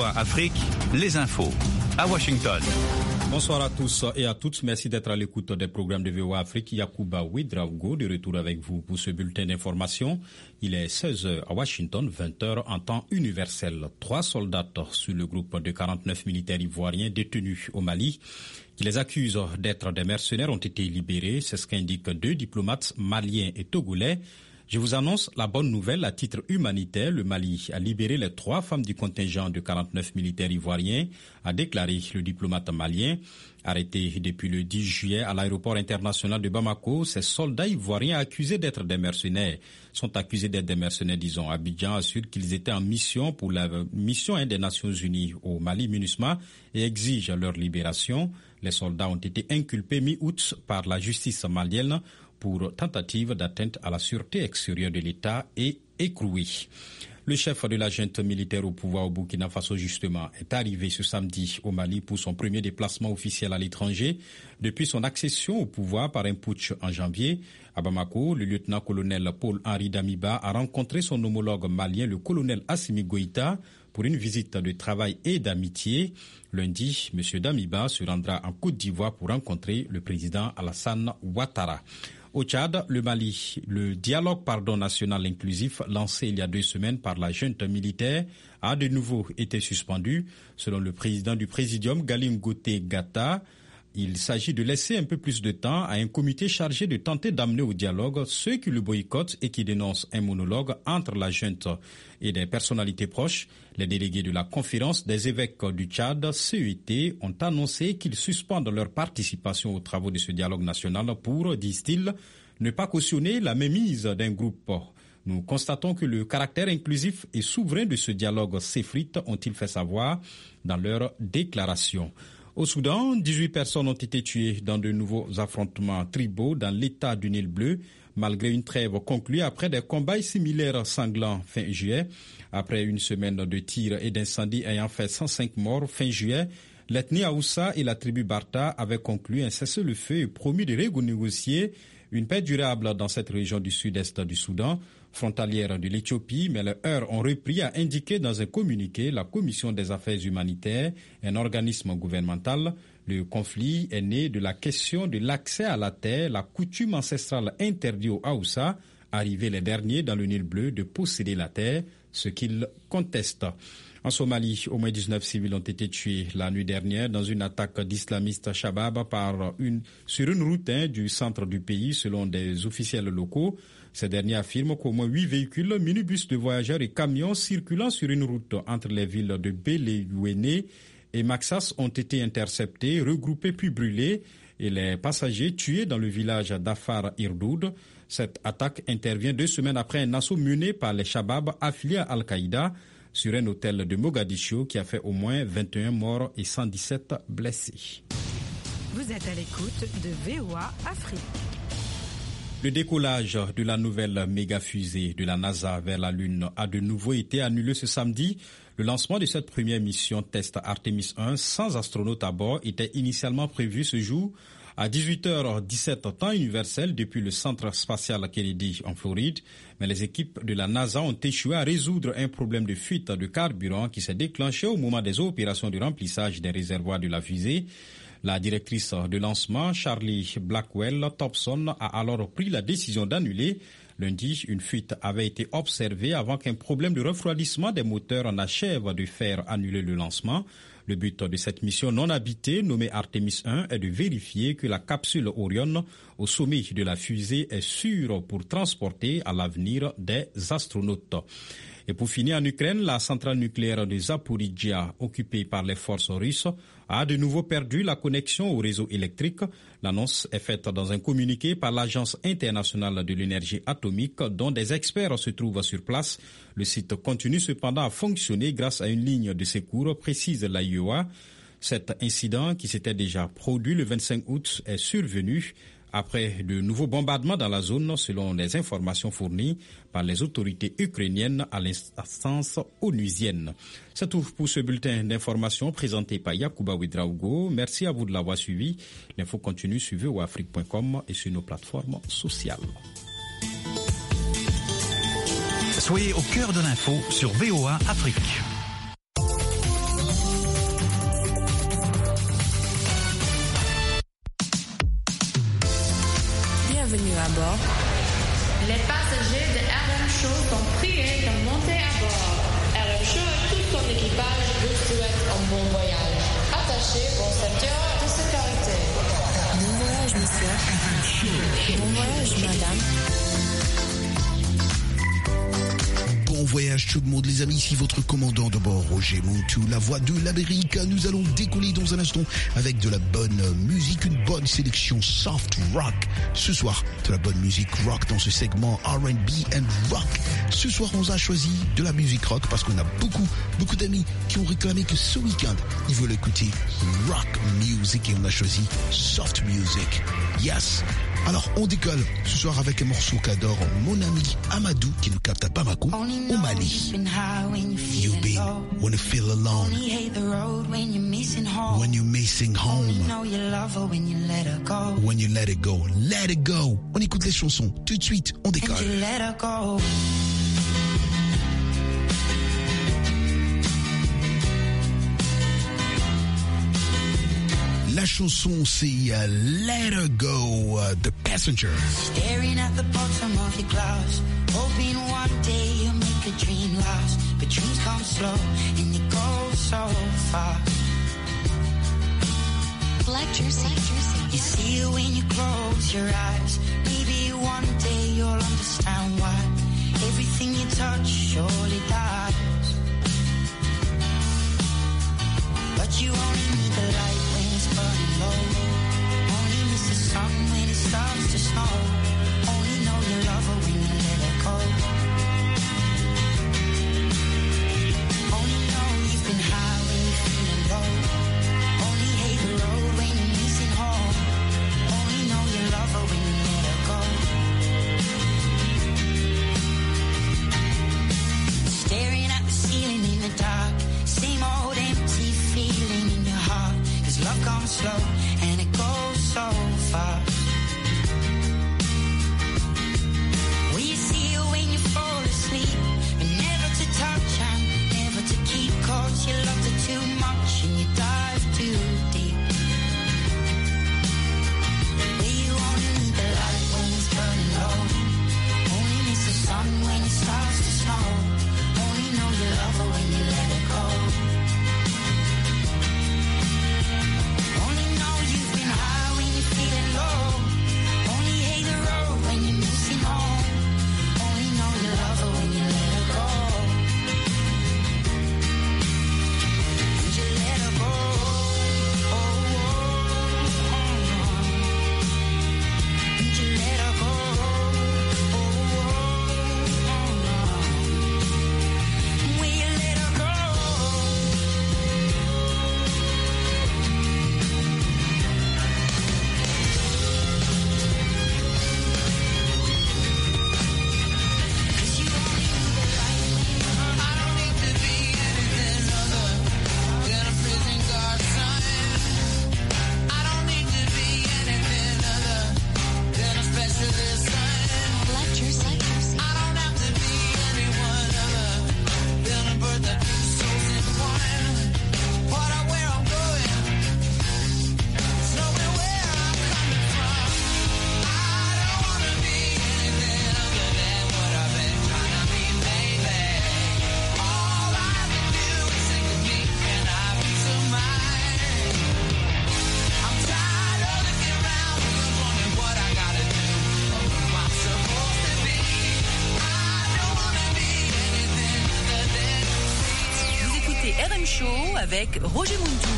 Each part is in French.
VOA Afrique, les infos à Washington. Bonsoir à tous et à toutes. Merci d'être à l'écoute des programmes de VOA Afrique. Yacouba Ouedraogo de retour avec vous pour ce bulletin d'information. Il est 16h à Washington, 20h en temps universel. 3 soldats sur le groupe de 49 militaires ivoiriens détenus au Mali qui les accusent d'être des mercenaires ont été libérés. C'est ce qu'indiquent 2 diplomates maliens et togolais. Je vous annonce la bonne nouvelle à titre humanitaire. Le Mali a libéré les 3 femmes du contingent de 49 militaires ivoiriens, a déclaré le diplomate malien. Arrêtés depuis le 10 juillet à l'aéroport international de Bamako, ces soldats ivoiriens accusés d'être des mercenaires disons. Abidjan assure qu'ils étaient en mission pour la mission des Nations Unies au Mali, MINUSMA, et exige leur libération. Les soldats ont été inculpés mi-août par la justice malienne pour tentative d'atteinte à la sûreté extérieure de l'État et écroué. Le chef de la junte militaire au pouvoir au Burkina Faso, justement, est arrivé ce samedi au Mali pour son premier déplacement officiel à l'étranger depuis son accession au pouvoir par un putsch en janvier. À Bamako, le lieutenant-colonel Paul-Henri Damiba a rencontré son homologue malien, le colonel Assimi Goïta, pour une visite de travail et d'amitié. Lundi, M. Damiba se rendra en Côte d'Ivoire pour rencontrer le président Alassane Ouattara. Au Tchad, le Mali, le dialogue national inclusif lancé il y a 2 semaines par la junte militaire a de nouveau été suspendu. Selon le président du Présidium, Galim Goté Gata, il s'agit de laisser un peu plus de temps à un comité chargé de tenter d'amener au dialogue ceux qui le boycottent et qui dénoncent un monologue entre la junte et des personnalités proches. Les délégués de la conférence des évêques du Tchad, CET, ont annoncé qu'ils suspendent leur participation aux travaux de ce dialogue national pour, disent-ils, ne pas cautionner la mainmise d'un groupe. Nous constatons que le caractère inclusif et souverain de ce dialogue s'effrite, ont-ils fait savoir dans leur déclaration. Au Soudan, 18 personnes ont été tuées dans de nouveaux affrontements tribaux dans l'état du Nil bleu, malgré une trêve conclue après des combats similaires sanglants fin juillet. Après une semaine de tirs et d'incendies ayant fait 105 morts fin juillet, l'ethnie Haoussa et la tribu Barta avaient conclu un cessez-le-feu et promis de renégocier une paix durable dans cette région du sud-est du Soudan, frontalière de l'Éthiopie, mais les heurts ont repris, a indiqué dans un communiqué la Commission des affaires humanitaires, un organisme gouvernemental. Le conflit est né de la question de l'accès à la terre, la coutume ancestrale interdite aux Haoussa, arrivés les derniers dans le Nil bleu, de posséder la terre, ce qu'ils contestent. En Somalie, au moins 19 civils ont été tués la nuit dernière dans une attaque d'islamistes Shabab sur une route du centre du pays, selon des officiels locaux. Ces derniers affirment qu'au moins 8 véhicules, minibus de voyageurs et camions circulant sur une route entre les villes de Bélé-Youéné et Maxas ont été interceptés, regroupés puis brûlés, et les passagers tués dans le village d'Afar Irdoud. Cette attaque intervient 2 semaines après un assaut mené par les Shabab affiliés à Al-Qaïda sur un hôtel de Mogadiscio qui a fait au moins 21 morts et 117 blessés. Vous êtes à l'écoute de VOA Afrique. Le décollage de la nouvelle méga-fusée de la NASA vers la Lune a de nouveau été annulé ce samedi. Le lancement de cette première mission test Artemis 1 sans astronaute à bord était initialement prévu ce jour à 18h17 temps universel depuis le centre spatial Kennedy en Floride. Mais les équipes de la NASA ont échoué à résoudre un problème de fuite de carburant qui s'est déclenché au moment des opérations de remplissage des réservoirs de la fusée. La directrice de lancement, Charlie Blackwell Thompson, a alors pris la décision d'annuler. Lundi, une fuite avait été observée avant qu'un problème de refroidissement des moteurs n'achève de faire annuler le lancement. Le but de cette mission non habitée, nommée Artemis 1, est de vérifier que la capsule Orion au sommet de la fusée est sûre pour transporter à l'avenir des astronautes. Et pour finir, en Ukraine, la centrale nucléaire de Zaporizhzhia, occupée par les forces russes, a de nouveau perdu la connexion au réseau électrique. L'annonce est faite dans un communiqué par l'Agence internationale de l'énergie atomique, dont des experts se trouvent sur place. Le site continue cependant à fonctionner grâce à une ligne de secours, précise l'AIEA. Cet incident, qui s'était déjà produit le 25 août, est survenu après de nouveaux bombardements dans la zone, selon les informations fournies par les autorités ukrainiennes à l'instance onusienne. C'est tout pour ce bulletin d'information présenté par Yacouba Ouedraogo. Merci à vous de l'avoir suivi. L'info continue sur voafrique.com et sur nos plateformes sociales. Soyez au cœur de l'info sur VOA Afrique. Show sont priés de monter à bord. RM Show et tout son équipage vous souhaitent un bon voyage. Attachez vos ceintures de sécurité. Bon voyage, monsieur. Bon voyage, madame. Bon voyage tout le monde les amis, ici votre commandant de bord Roger Montou, la voix de l'Amérique. Nous allons décoller dans un instant avec de la bonne musique, une bonne sélection soft rock. Ce soir, de la bonne musique rock dans ce segment R&B and rock. Ce soir, on a choisi de la musique rock parce qu'on a beaucoup d'amis qui ont réclamé que ce week-end, ils veulent écouter rock music et on a choisi soft music. Yes. Alors, on décolle ce soir avec un morceau qu'adore mon ami Amadou qui nous capte à Bamako, au Mali. You've been when you feel alone, when you're missing home, when you let it go, let it go. On écoute les chansons tout de suite, on décolle. La chanson c'est Let Her Go, The Passenger. Staring at the bottom of your glass, hoping one day you'll make a dream last. But dreams come slow and they go so fast. Black Jersey. You see it when you close your eyes. Maybe one day you'll understand why everything you touch surely dies. But you only need the light when it's burning low. Only miss the sun when it starts to snow. Only know you love her when you let her go. Only know you've been high when you're feeling low. Only hate the road when you're missing home. Only know you love her when you let her go. Staring at the ceiling in the dark. Same old empty feeling in your heart. Cause love comes slow and it goes so fast. Will you see her when you fall asleep? But never to touch and never to keep. Cause you loved her too much and you dive too deep. Will you only need the light when it's burning low? Only miss the sun when it starts to snow. Only know you love her when you let her go. Only know you've been high when you're feeling low. Only hate the road when you're missing home. Only know you love her when you let her go. And you let her go. Oh, oh, oh. And you let her go. Oh, oh, oh. Will you let her go? Black Jersey. Vous écoutez RM Show avec Roger Montou.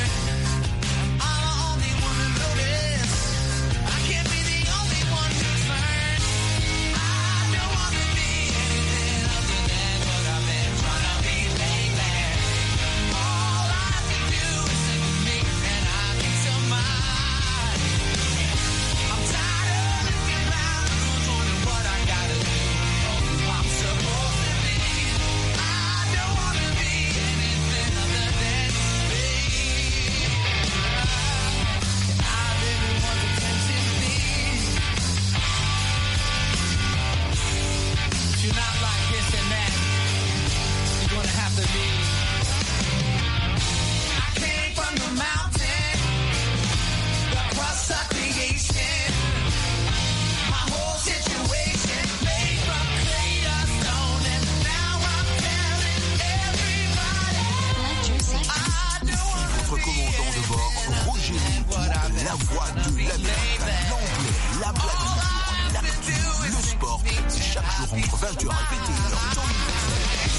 I can't be the only one who's la voix de l'Amérique, l'anglais, la blague, l'actu, le sport. C'est chaque jour entre 20h et 21h. Temps universel.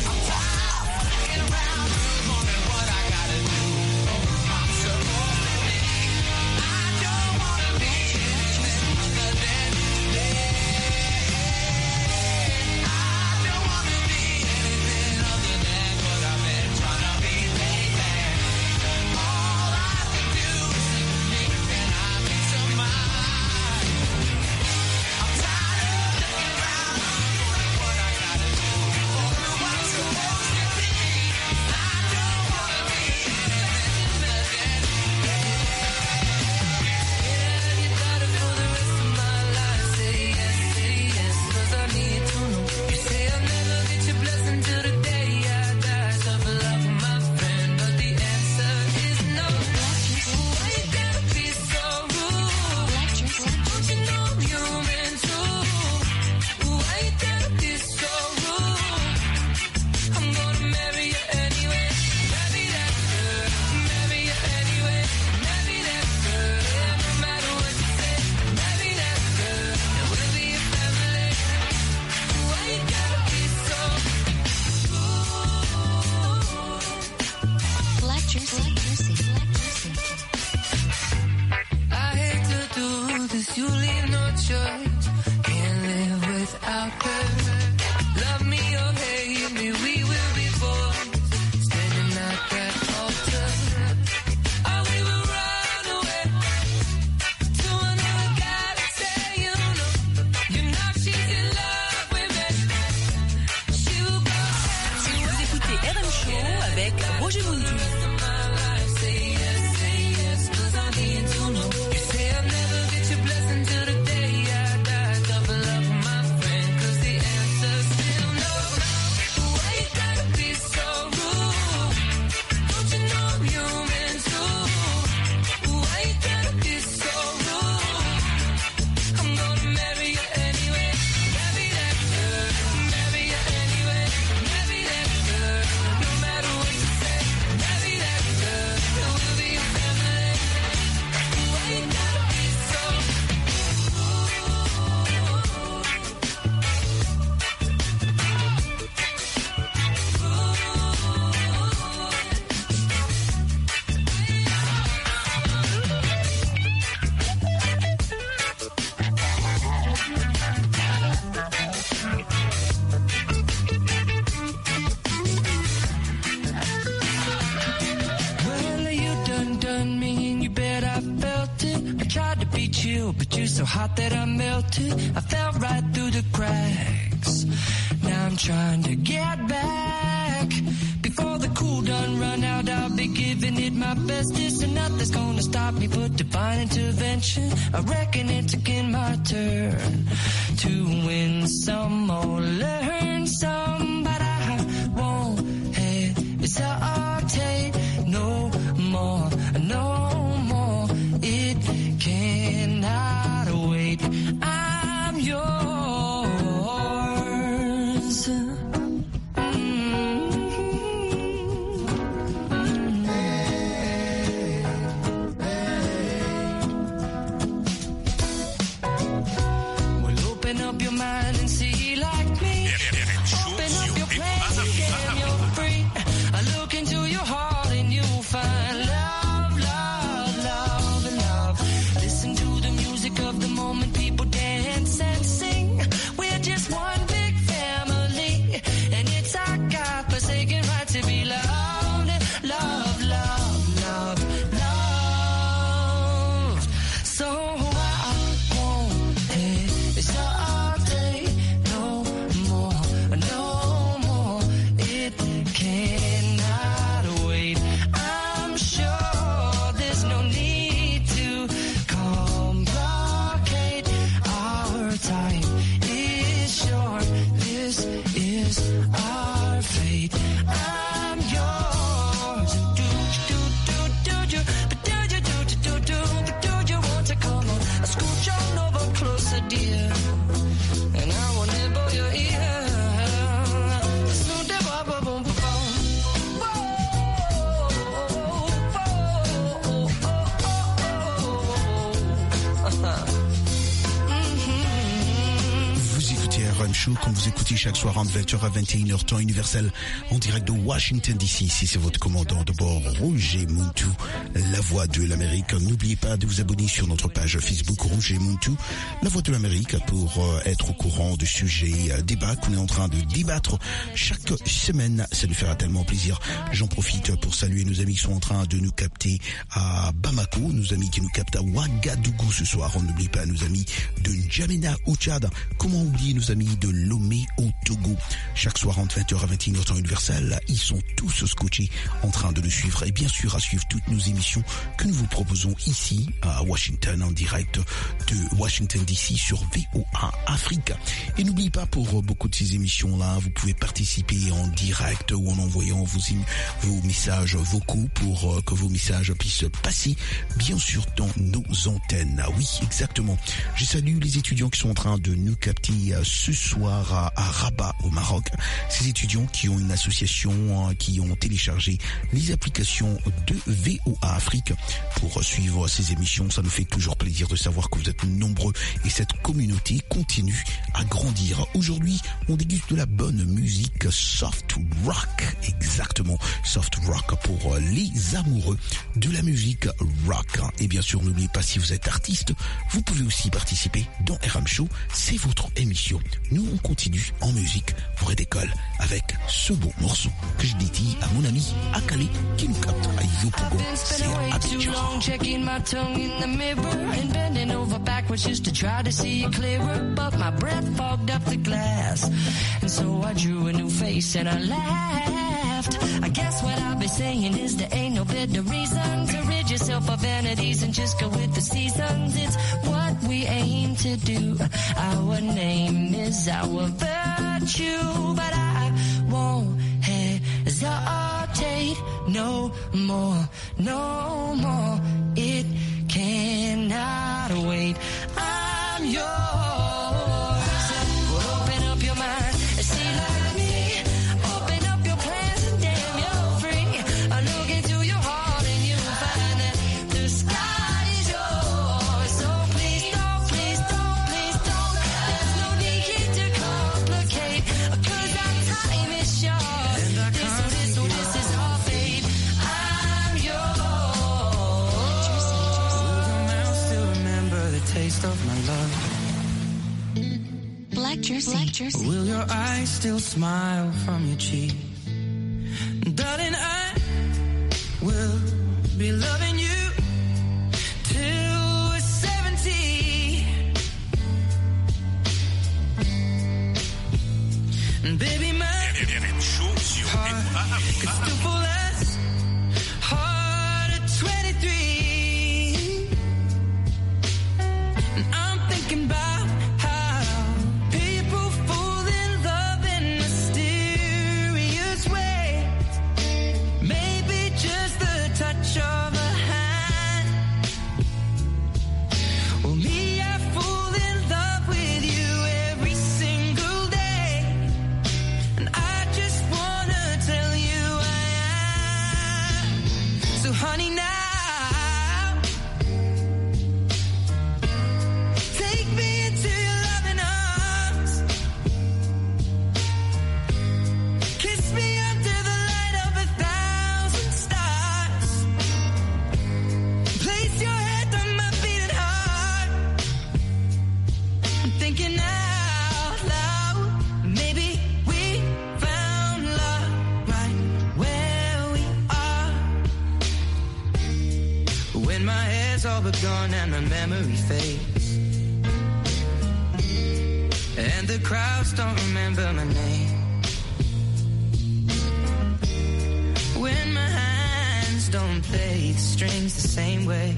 But you're so hot that I melted. I fell right through the cracks. Now I'm trying to get back. Before the cool done run out, I'll be giving it my best. This and nothing's gonna stop me but divine intervention. I reckon it's again my turn to win some or learn some. But I won't hesitate no more, no more. It cannot wait. I'm yours. Well, open up your mind and see like me. Show, comme vous écoutez chaque soir entre 20h à 21h, temps universel, en direct de Washington DC. Ici, c'est votre commandant de bord, Roger Muntu, la voix de l'Amérique. N'oubliez pas de vous abonner sur notre page Facebook, Roger Muntu, la voix de l'Amérique, pour être au courant du sujet débat qu'on est en train de débattre chaque semaine. Ça nous fera tellement plaisir. J'en profite pour saluer nos amis qui sont en train de nous capter à Bamako, nos amis qui nous captent à Ouagadougou ce soir. On n'oublie pas nos amis de N'Djamena au Tchad. Comment oublier nos amis de Lomé au Togo? Chaque soir entre 20h à 21h temps universel, ils sont tous scotchés en train de nous suivre et bien sûr à suivre toutes nos émissions que nous vous proposons ici à Washington en direct de Washington DC sur VOA Afrique. Et n'oubliez pas, pour beaucoup de ces émissions-là, vous pouvez participer en direct ou en envoyant vos messages vocaux pour que vos messages puissent passer bien sûr dans nos antennes. Ah oui, exactement. Je salue les étudiants qui sont en train de nous capter ce soir à Rabat au Maroc. Ces étudiants qui ont une association, qui ont téléchargé les applications de VOA Afrique pour suivre ces émissions. Ça nous fait toujours plaisir de savoir que vous êtes nombreux et cette communauté continue à grandir. Aujourd'hui, on déguste de la bonne musique soft rock. Exactement, soft rock pour les amoureux de la musique rock. Et bien sûr, n'oubliez pas, si vous êtes artiste, vous pouvez aussi participer dans RM Show. C'est votre émission. Nous, on continue en musique. On redécolle avec ce beau morceau que je dédie à mon ami Akale qui nous capte à Yopougon. C'est Abidjan. Checking my tongue in the mirror and bending over backwards just to try to see it clearer, but my breath fogged up the glass, and so I drew a new face and I laughed. I guess what I'll be saying is there ain't no better reason to rid yourself of vanities and just go with the seasons. It's what we aim to do. Our name is our virtue, but I won't hesitate no more, no more. It cannot wait. I'm yours. Well, open up your mind and see like me. Open up your plans and damn, you're free. I look into your heart and you'll find that the sky is yours. So please don't, please don't, please don't. There's no need here to complicate, 'cause our time is short. This is our fate. I'm yours. Will the mouth still remember the taste of my love? Black Jersey. Will your eyes still smile from your cheek? Darling, I will be loving you till we're 70. And baby, my heart could still fall as hard at 23. And I'm thinking about how people fall in love in mysterious ways. Maybe just the touch of a hand. Well, me, I fall in love with you every single day. And I just wanna tell you I am. So honey, now take me into your loving arms. Kiss me under the light of 1,000 stars. Place your head on my beating heart. I'm thinking out loud. Maybe we found love right where we are. When my hair's all but gone and my memory fades, and the crowds don't remember my name. When my hands don't play the strings the same way,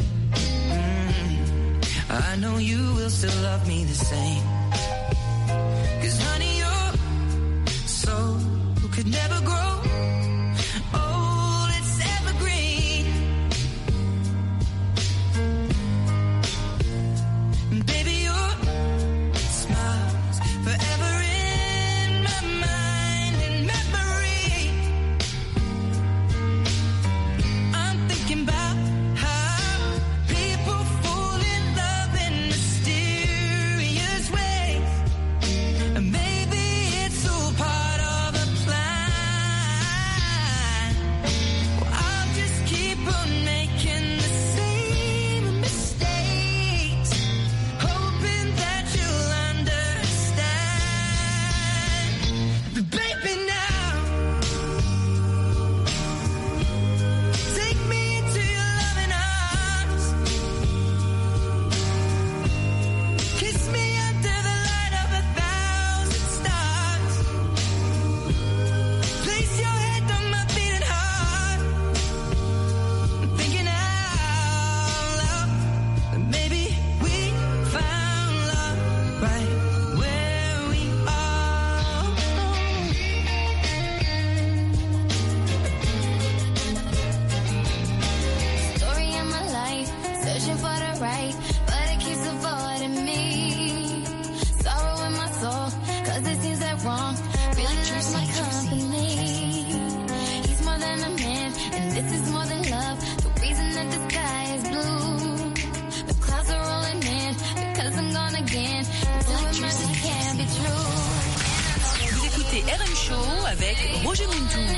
I know you will still love me the same. 'Cause honey, your soul could never grow old, it's evergreen. Baby, your smile's forever in my mind and memory. I'm thinking about how people fall in love in mysterious ways. And maybe RM Show avec Roger Muntou.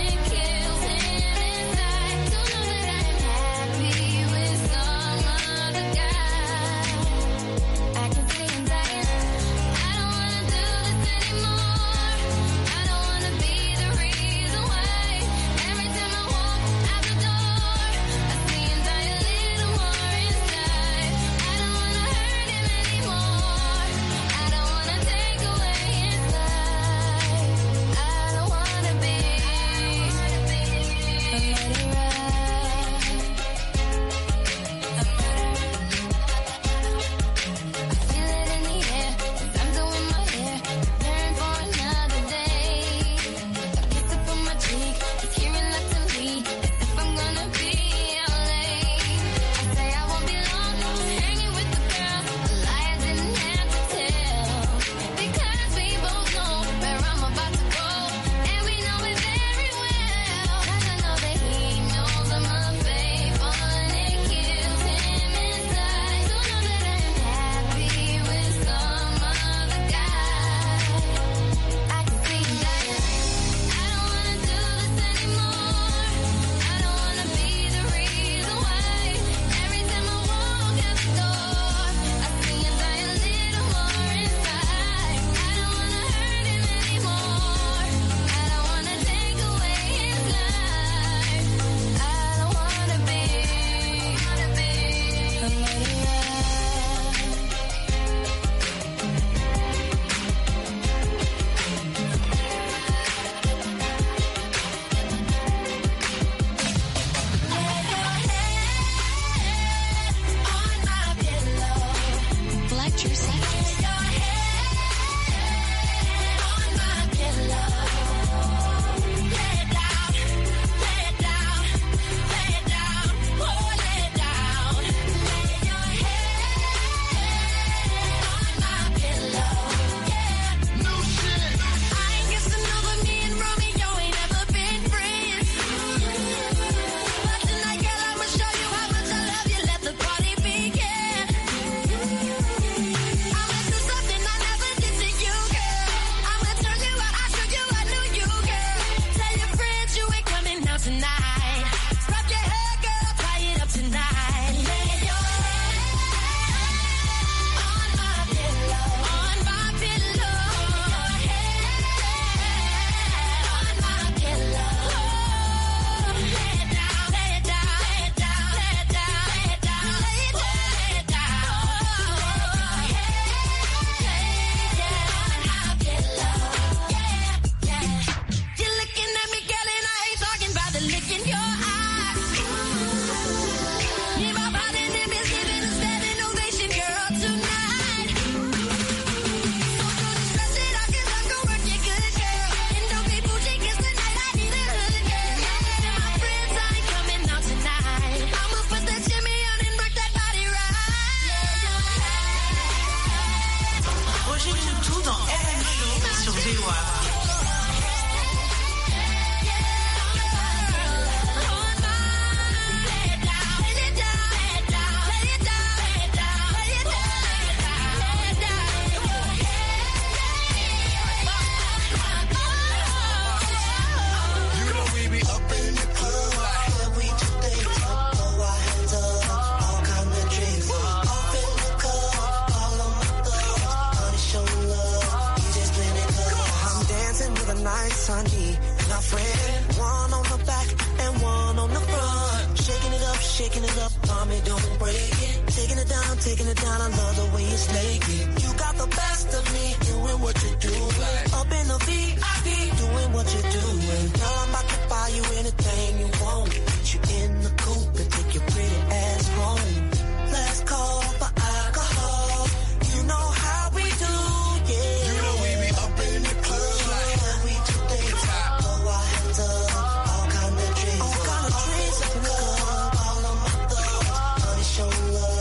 Taking it down, I love the way you snake it. You got the best of me, doing what you do. Up in the VIP, doing what you do. Girl, I'm about to buy you anything you want. Put you in the coupe and take your pretty ass home. Let's call for alcohol. You know how we do, yeah. You know we be up in the club like we do things. Throw our hands up, all kind of drinks. All kind of drinks up in the club. All of my thugs, honey, show love.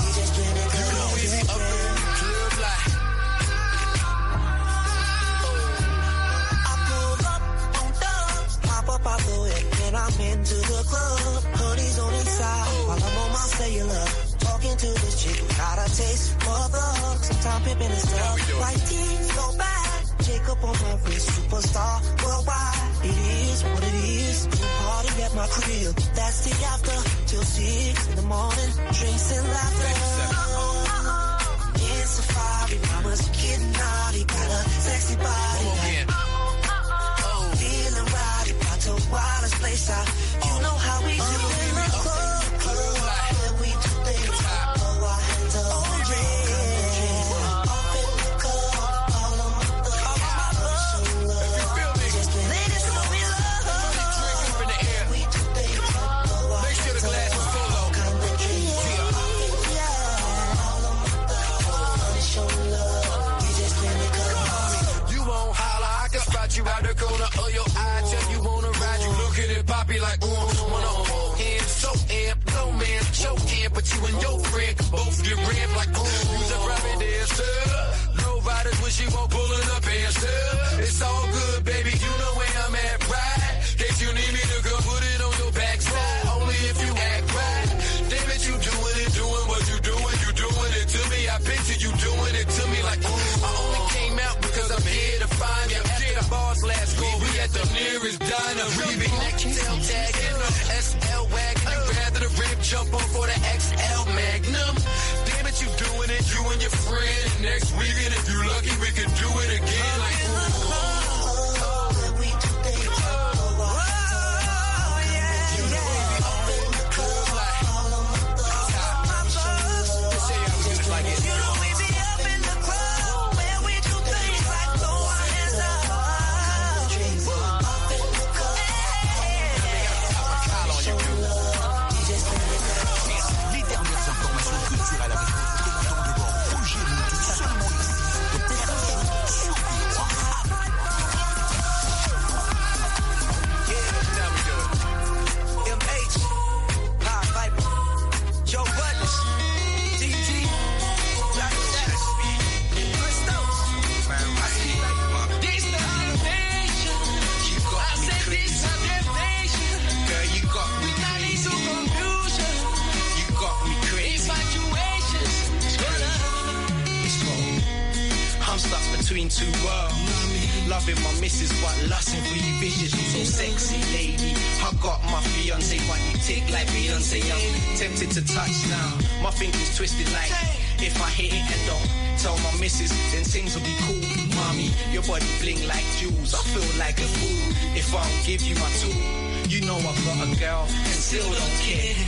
I'm into the club, honey's on inside. While I'm on my cellular, talking to this chick. Got a taste for the hug, sometimes pimping and stuff. White tees so bad, Jacob on my wrist, superstar worldwide. It is what it is. We party at my crib. That's the after till 6 in the morning. Drinks and laughter. In Safari, mama's getting naughty. Got a sexy body. Feeling rowdy, about to wildest place out. You know how we do in the club. Where we do things. Throw our hands up. You out the corner of your eye, tell you wanna ride, you looking at Poppy like, wanna hold hands, so amp, no man, choking, but you and your friend can both get ramp like, you's a private dancer, nobody's when she won't pulling up answer, it's all good, baby, you know where I'm at, right, case you need me to come put it on your backside, only if you act right, damn it, you doing what you doing it to me, I picture you doing it to me like, I only came out because I'm here to find you. Boss last go, we at the nearest diner. We be XL tagging, SL wagon. You rather the rib jump on for the XL Magnum. Damn it, you doing it, you and your friend. Next weekend, if you lucky, we can do it again. Like, between two worlds. Loving my missus but lusting for you bitches. You so sexy, lady. I got my fiance but you tick like Beyonce. I'm tempted to touch now. My fingers twisted like if I hit it and don't tell my missus, then things will be cool. Mommy, your body bling like jewels. I feel like a fool if I don't give you my tool. You know I've got a girl and still don't care.